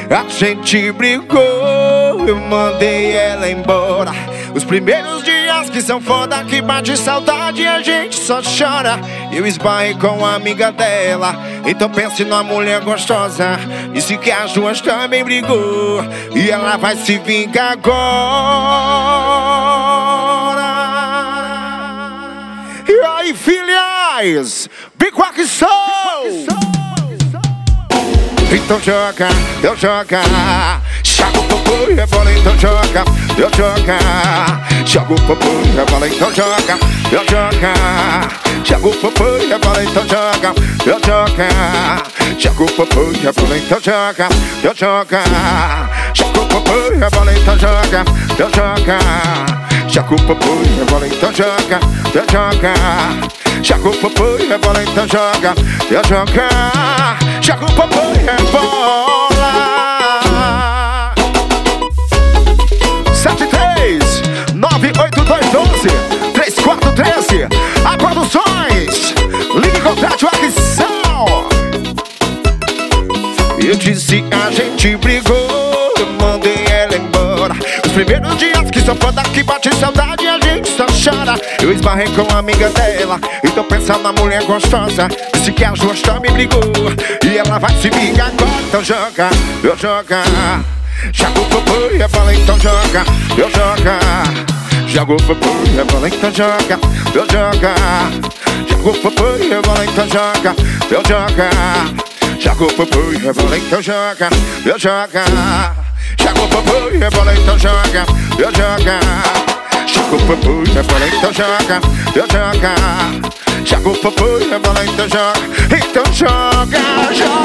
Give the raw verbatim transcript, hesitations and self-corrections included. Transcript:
A gente brigou, eu mandei ela embora. Os primeiros dias que são foda, que bate saudade e a gente só chora. Eu esbarrei com a amiga dela, então pense numa mulher gostosa. Disse que as duas também brigou e ela vai se vingar agora. E aí, filhas, Big Rock Soul. Então joga, eu joga. Joga o popô, rebola, então joga. Eu joga. Joga o popô, rebola, então joga. Eu joga. Joga o popô, rebola, então joga. Eu joga. Joga o popô, rebola, então joga. Eu joga. Joga o popô, rebola, então joga. Eu joga. Joga o popô, rebola, então joga. Eu joga. Joga o popô, rebola, então joga. Eu joga. Joga o popô, rebola. Sete três nove oito dois doze três quatro treze. A Produções. Ligue, contrate o aquisição. Eu disse a gente brigou, eu mandei ela embora. Os primeiros dias que são foda, que bate saudade e a gente só chora. Eu esbarrei com a amiga dela, então pensa na mulher gostosa. Disse que as duas também brigou e ela vai se vingar agora. Então joga, eu joga. Joga o popô, rebola, então joga. Eu joga. Joga o popô, rebola, então joga. Eu joga. Joga o popô, rebola, então joga. Eu joga. Joga o popô, rebola, então joga. Eu joga. Joga o popô, rebola, então joga. Eu joga. Joga o popô, rebola, então joga. Eu joga. Joga o popô, rebola, então joga. Então joga, joga.